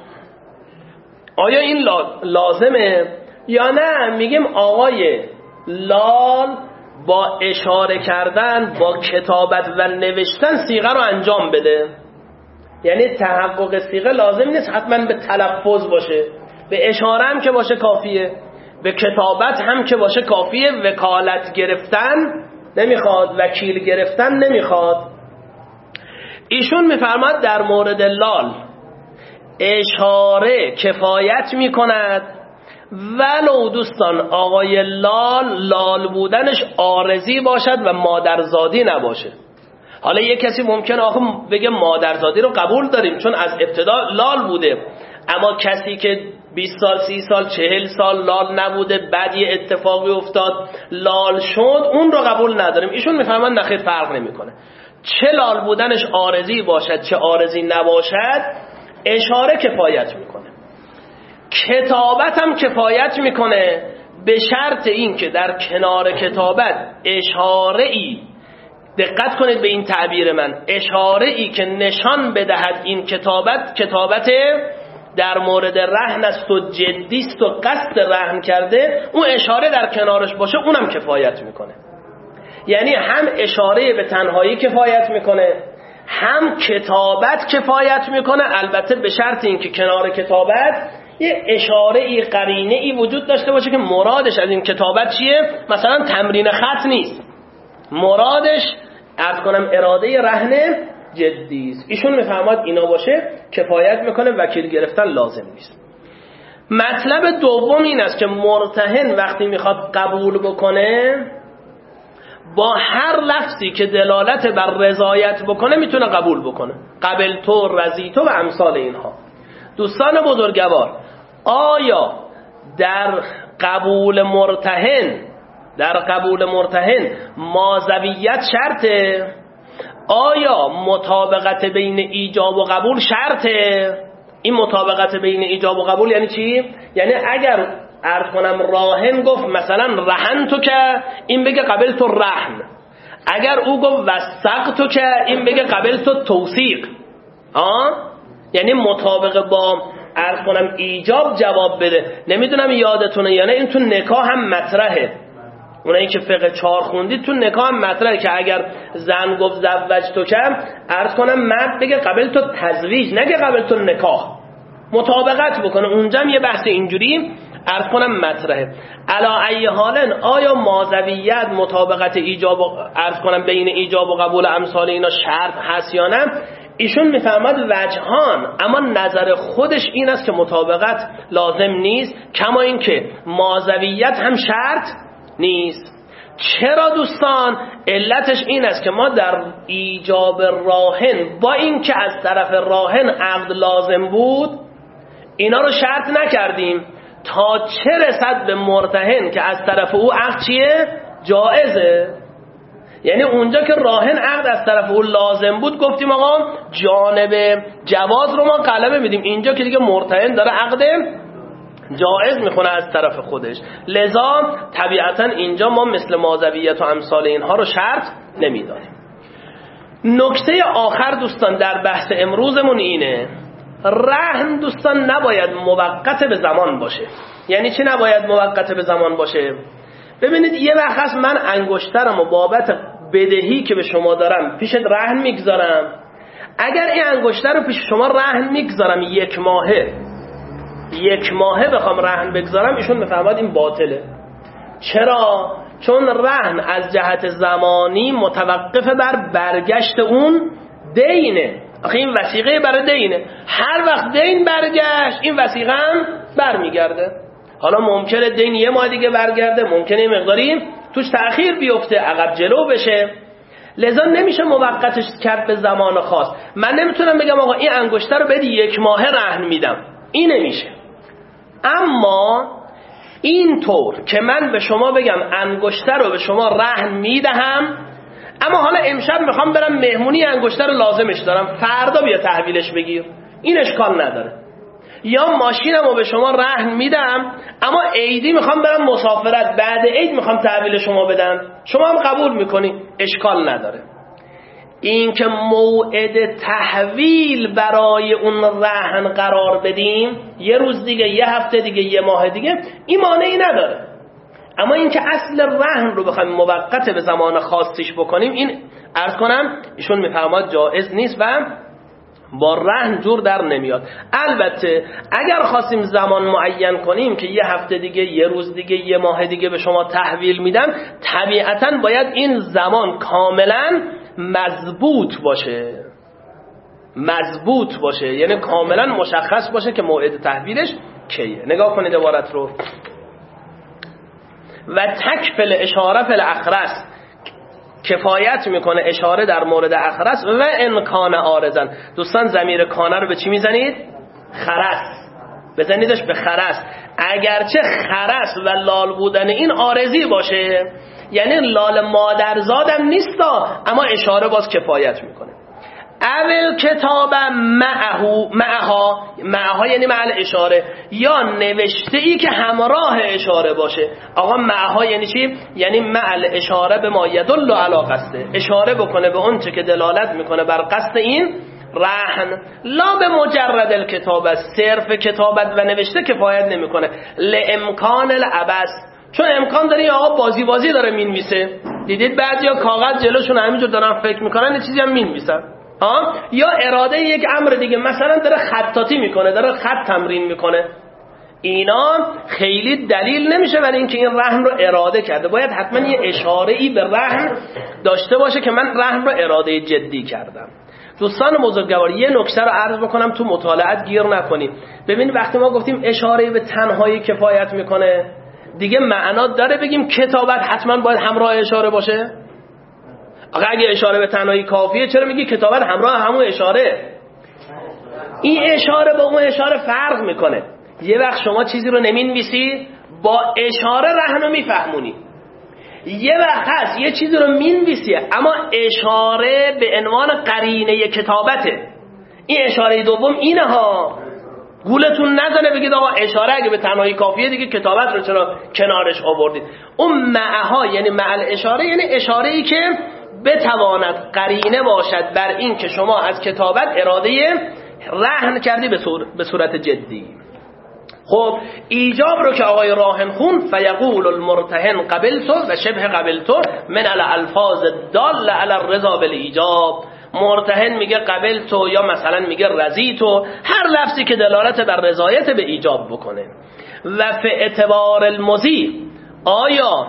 آیا این لازمه یا نه؟ میگیم آقای لال با اشاره کردن، با کتابت و نوشتن صیغه رو انجام بده. یعنی تحقق صیغه لازم نیست حتما به تلفظ باشه، به اشاره هم که باشه کافیه، به کتابت هم که باشه کافیه. وکالت گرفتن نمیخواد، وکیل گرفتن نمیخواد. ایشون میفرماد در مورد لال اشاره کفایت میکند، ولو دوستان آقای لال بودنش عارضی باشد و مادرزادی نباشه. حالا یک کسی ممکنه آخه بگه مادرزادی رو قبول داریم چون از ابتدا لال بوده، اما کسی که 20 سال 30 سال 40 سال لال نبوده، بعد یه اتفاقی افتاد لال شد، اون رو قبول نداریم. ایشون میفهمن نخیر فرق نمیکنه، چه لال بودنش عارضی باشد چه عارضی نباشد، اشاره کفایت میکنه، کتابت هم کفایت میکنه، به شرط این که در کنار کتابت اشاره ای، دقت کنید به این تعبیر من، اشاره ای که نشان بدهد این کتابت در مورد رهن است و جدی است و قصد رهن کرده، اون اشاره در کنارش باشه، اونم کفایت میکنه. یعنی هم اشاره به تنهایی کفایت میکنه، هم کتابت کفایت میکنه، البته به شرط این که کنار کتابت یه اشاره ای قرینه ای وجود داشته باشه که مرادش از این کتابت چیه. مثلا تمرین خط نیست، مرادش عرض کنم اراده رهن جدی است. ایشون میفهمد اینا باشه کفایت میکنه، وکیل گرفتن لازم نیست. مطلب دوم این است که مرتهن وقتی میخواد قبول بکنه، با هر لفظی که دلالت بر رضایت بکنه میتونه قبول بکنه، قبلتو، رضیتو و امثال اینها. دوستان بزرگوار، آیا در قبول مرتهن مازویت شرطه؟ آیا مطابقت بین ایجاب و قبول شرطه؟ این مطابقت بین ایجاب و قبول یعنی چی؟ یعنی اگر عرض کنم راهن گفت مثلا رهن تو که این بگه قبل تو رهن، اگر او گفت وثق تو که این بگه قبل تو توثیق، یعنی مطابق با عرض کنم ایجاب جواب بده. نمیدونم یادتونه یا نه، این تو نکاح هم مطرحه. اونایی که فقه 4 خوندید تو نکاح هم مطرحه که اگر زن گفت زوج تو که عرض کنم مرد بگه قبل تو تزویج، نگه قبل تو نکاح، مطابقت بکنه. اونجا هم یه بحث اینجوری عرض کنم مطرحه. علا ای حالن آیا مازویت مطابقت ایجاب و عرض کنم بین ایجاب و قبول امثال اینا شرط هست یا نه؟ ایشون میفهمد وجهان، اما نظر خودش این است که مطابقت لازم نیست، کما این که مازویت هم شرط نیست. چرا دوستان؟ علتش این است که ما در ایجاب راهن با این که از طرف راهن عقد لازم بود اینا رو شرط نکردیم تا چه رسد به مرتهن که از طرف او عقد چیه؟ جائزه. یعنی اونجا که راهن عقد از طرف او لازم بود گفتیم آقا جانب جواز رو ما قلمه میدیم، اینجا که دیگه مرتهن داره عقد جائز میخونه از طرف خودش، لذا طبیعتا اینجا ما مثل مازویت و امثال اینها رو شرط نمیداریم. نکته آخر دوستان در بحث امروزمون اینه، رهن دوستان نباید موقت به زمان باشه. یعنی چی نباید موقت به زمان باشه؟ ببینید یه وقت هست من انگشترم و بابت بدهی که به شما دارم پیشت رهن میگذارم، اگر این انگشتر رو پیش شما رهن میگذارم 1 ماهه بخوام رهن بگذارم، ایشون میفهمد این باطله. چرا؟ چون رهن از جهت زمانی متوقف بر برگشت اون دینه. آخه این وثیقه برای دینه، هر وقت دین برگشت این وثیقه هم برمیگرده. حالا ممکنه دین 1 ماه دیگه برگرده، ممکنه مقداری توش تأخیر بیفته، عقب جلو بشه، لذا نمیشه موقتش کرد به زمان خاص. من نمیتونم بگم آقا این انگشتر رو بدی 1 ماه رهن میدم، این نمیشه. اما اینطور که من به شما بگم انگشتر رو به شما رهن میدهم، اما حالا امشب میخوام برم مهمونی، انگشتر رو لازمش دارم، فردا بیا تحویلش بگیر، این اشکال نداره. یا ماشینم رو به شما رهن میدم اما عیدی میخوام برم مسافرت، بعد عید میخوام تحویل شما بدم، شما هم قبول میکنی، اشکال نداره. این که موعد تحویل برای اون رهن قرار بدیم 1 روز دیگه، 1 هفته دیگه، 1 ماه دیگه، این مانعی نداره. اما این که اصل رهن رو بخوایم موقت به زمان خاصیش بکنیم، این عرض کنم ایشون میفرماد جایز نیست و با رهن جور در نمیاد. البته اگر خواستیم زمان معین کنیم که 1 هفته دیگه، 1 روز دیگه، 1 ماه دیگه به شما تحویل میدم، طبیعتا باید این زمان کاملا مضبوط باشه، یعنی کاملا مشخص باشه که موعد تحویلش کیه. نگاه کنید عبارت رو، و تکفل اشاره فل اخرس، کفایت میکنه اشاره در مورد اخرس، و انکان آرزن. دوستان ضمیر کانه رو به چی میزنید؟ خرس، بزنیدش به خرس. اگرچه خرس و لال بودن این آرزی باشه، یعنی لال مادرزادم نیستا، اما اشاره باز کفایت میکنه. اول کتاب معها یعنی مع اشاره، یا نوشته ای که همراه اشاره باشه. آقا معها یعنی چی؟ یعنی مع اشاره به ما یدل علی قصده، اشاره بکنه به اون چه که دلالت میکنه بر قصد این رهن. لا به مجرد الکتابه، صرف کتابت و نوشته کفایت نمیکنه. لامکان العبث، چون امکان داره این آقا بازی داره مینویسه. دیدید بعضیا کاغذ جلوشون همینجور دارن فکر میکنن یه چیزی هم مینویسن، یا اراده یک امر دیگه، مثلا داره خطاطی میکنه، داره خط تمرین میکنه. اینا خیلی دلیل نمیشه برای اینکه این رهن رو اراده کرده. باید حتما یه اشاره‌ای به رهن داشته باشه که من رهن رو اراده جدی کردم. دوستان بزرگوار یه نکته رو عرض بکنم تو مطالعات گیر نکنید. ببین وقتی ما گفتیم اشاره به تنهایی کفایت میکنه، دیگه معنا داره بگیم کتابت حتما باید همراه اشاره باشه؟ آقا اگه اشاره به تنهایی کافیه چرا میگی کتابت همراه همون اشاره؟ این اشاره با اون اشاره فرق میکنه. یه وقت شما چیزی رو نمینویسی، با اشاره رهن رو میفهمونی. یه وقت هست یه چیزی رو مینویسی اما اشاره به عنوان قرینه کتابته. این اشاره دوم اینه ها، گولتون نزنه بگید آقا اشاره اگه به تنهایی کافیه دیگه کتابت رو چرا کنارش آوردید. اون معها یعنی مع الاشاره یعنی اشاره ای که بتواند قرینه باشد بر این که شما از کتابت اراده رهن کردی به صورت جدی. خب ایجاب رو که آقای راهن خون فیقول المرتهن قبلتو و شبه قبلتو من الالفاظ الداله علی الرضا بالایجاب. مرتهن میگه قبلتو یا مثلا میگه رضیتو، هر لفظی که دلالت بر رضایت به ایجاب بکنه. و فی اعتبار المضی آیا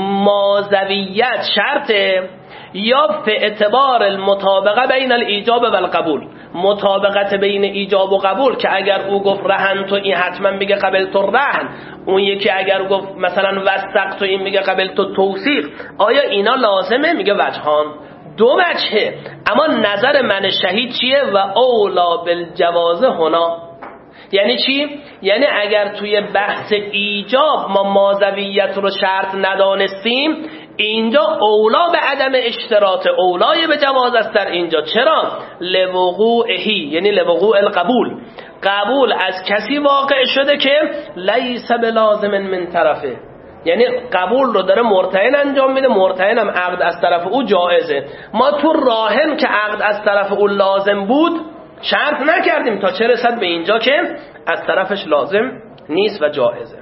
ماضویت شرطه یا فی اعتبار المطابقه بین الایجاب و القبول، مطابقت بین ایجاب و قبول که اگر او گفت رهن تو این حتما میگه قبل تو رهن، اون یکی اگر گفت مثلا وثق تو این میگه قبل تو توثیق، آیا اینا لازمه؟ میگه وجهان، دو وجهه. اما نظر من شهید چیه؟ و اولا بالجواز هنا. یعنی چی؟ یعنی اگر توی بحث ایجاب ما ماضویت رو شرط ندانستیم، اینجا اولا به عدم اشتراط، اولای به جواز است در اینجا. چرا؟ لوقوعهی یعنی لوقوع القبول، قبول از کسی واقع شده که لیس بلازم من طرفه، یعنی قبول رو داره مرتهن انجام میده، مرتهن هم عقد از طرف او جایزه. ما تو راهن که عقد از طرف او لازم بود شرط نکردیم تا چه رسد به اینجا که از طرفش لازم نیست و جایزه.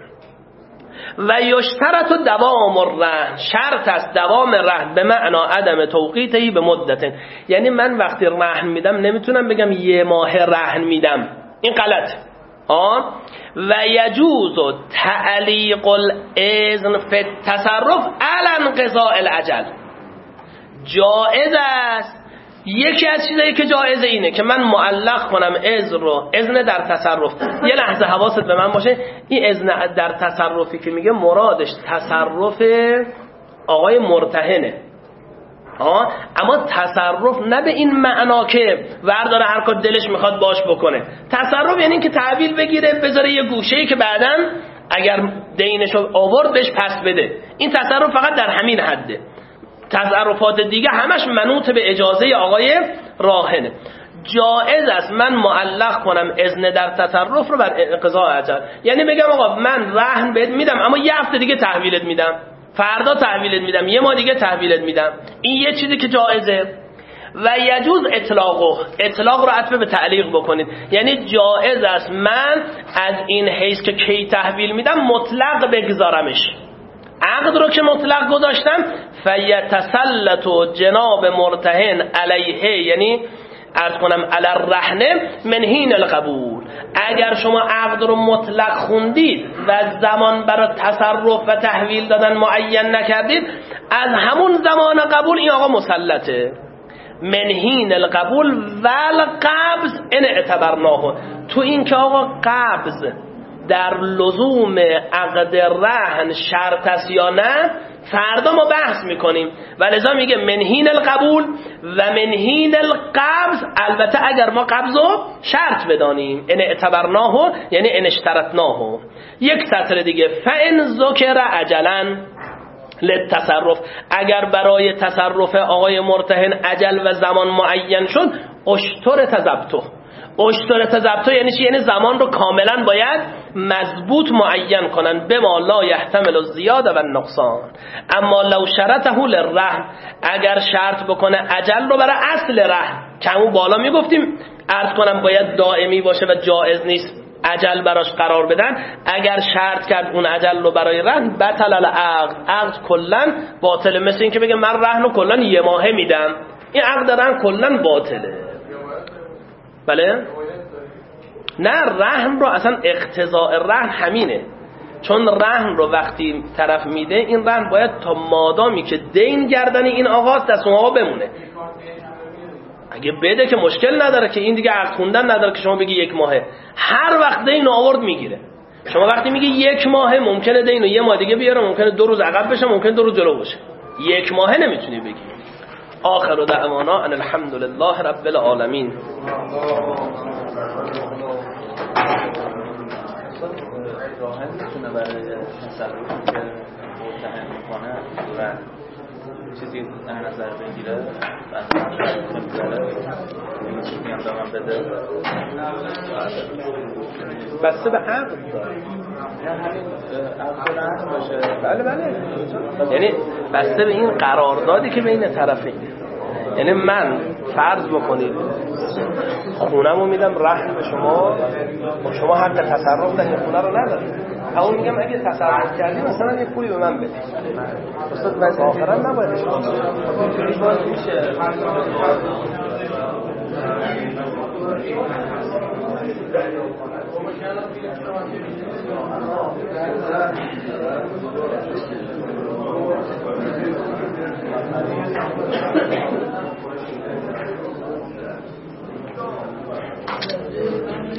و یشترط دوام الرهن، شرط است دوام رهن به معنا عدم توقیتهی به مدت. یعنی من وقتی رهن میدم نمیتونم بگم یه ماه رهن میدم، این غلط. و یجوز تعلیق الاذن فی التصرف علی انقضاء الاجل، جائز است. یکی از چیزایی که جایزه اینه که من معلق کنم اذن در تصرف. یه لحظه حواست به من باشه، این اذن در تصرفی که میگه مرادش تصرف آقای مرتهنه، اما تصرف نه به این معنا که ورداره هر کار دلش میخواد باش بکنه. تصرف یعنی که تحویل بگیره بذاره یه گوشه‌ای که بعداً اگر دینشو آورد بهش پس بده. این تصرف فقط در همین حده. تصرفات دیگه همش منوط به اجازه آقای راهنه. جائز است من معلق کنم اذن در تصرف رو بر انقضاء اجل، یعنی بگم آقا من رهن بهت میدم اما یه هفته دیگه تحویلت میدم، فردا تحویلت میدم، یه ماه دیگه تحویلت میدم. این یه چیزی که جائزه. و یجوز اطلاق رو عطف به تعلیق بکنید، یعنی جائز است من از این حیث که کی تحویل میدم مطلق بگذارمش. عقد رو که مطلق گذاشتم فیتسلط جناب مرتهن علیه، یعنی عرض کنم علی الرهن من حین القبول. اگر شما عقد رو مطلق خوندید و زمان برای تصرف و تحویل دادن معین نکردید، از همون زمان قبول این آقا مسلطه. من حین القبول و القبض ان اعتبرناه، تو این که آقا قبض در لزوم عقد رهن شرط است یا نه فردا ما بحث میکنیم. و لذا میگه من حین القبول و من حین القبض، البته اگر ما قبضو شرط بدانیم، ان اعتبرناه یعنی ان اشترطناه. یک سطر دیگه فان ذکر اجلا للتصرف، اگر برای تصرف آقای مرتهن اجل و زمان معین شد اشتر تضبطه. اشتر تضبطه یعنی چی؟ یعنی زمان رو کاملا باید مضبوط معین کنن به ما لا یحتمل الزیاده و النقصان. اما لو شرطه للرهن، اگر شرط بکنه اجل رو برای اصل رهن که همون بالا میگفتیم عرض کنم باید دائمی باشه و جایز نیست اجل براش قرار بدن، اگر شرط کرد اون اجل رو برای رهن بطل العقد، عقد کلا باطله. مثل این که بگه من رهن رو کلا یه ماهه میدم، این عقد رهن کلا باطله. بله؟ نه، رهن رو اصلا اقتضاء رهن همینه، چون رهن رو وقتی طرف میده این رهن باید تا مادامی که دین گردن این آقاست دست اون آقا بمونه. اگه بده که مشکل نداره که این دیگه عقد خوندن نداره که شما بگی یک ماهه، هر وقت دین آورد میگیره. شما وقتی میگی یک ماهه ممکنه دین رو یه ماه دیگه بیاره، ممکنه 2 روز عقب بشه، ممکنه 2 روز جلو بشه، یک ماهه نمیتونی بگی. آخر دعوانا ان الحمد لله رب العالمین. راهن میتونه برای تصرف سهم میکنه و چیزی در نظر بگیره مثلا این چیزی هم به من بده بسته به عقد داره عقد باشه. بله یعنی بسته به این قراردادی که بین طرفین. یعنی من فرض بکنید خونمو میدم رهن به شما و شما حق تصرف در خونه رو ندارید. اون میگم اگه تصرف کردی مثلا یه پولی به من بدید. استاد واسه آخرا نباید اشکال اینجوری باز میشه.